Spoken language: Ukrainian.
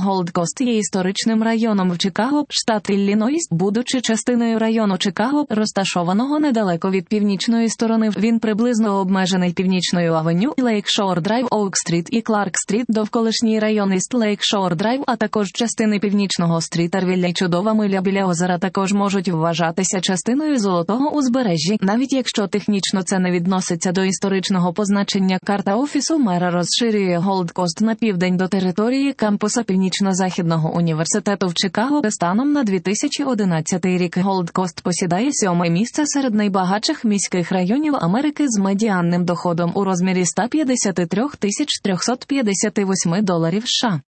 Голд Кост є історичним районом в Чикаго, штат Іллінойс, будучи частиною району Чикаго, розташованого недалеко від північної сторони. Він приблизно обмежений північною авеню, Лейкшор Драйв, Оук-стріт і Кларк-стріт, довколишній район Іст Лейкшор Драйв, а також частини північного стріт-Арвілля й чудова миля біля озера також можуть вважатися частиною Золотого узбережжя, навіть якщо технічно це не відноситься до історичного позначення. Карта Офісу мера розширює Голд Кост на південь до території кампуса Північно-Західного університету в Чикаго. Станом на 2011 рік Голд Кост посідає 7-те місце серед найбагатших міських районів Америки з медіанним доходом у розмірі $153 358 США.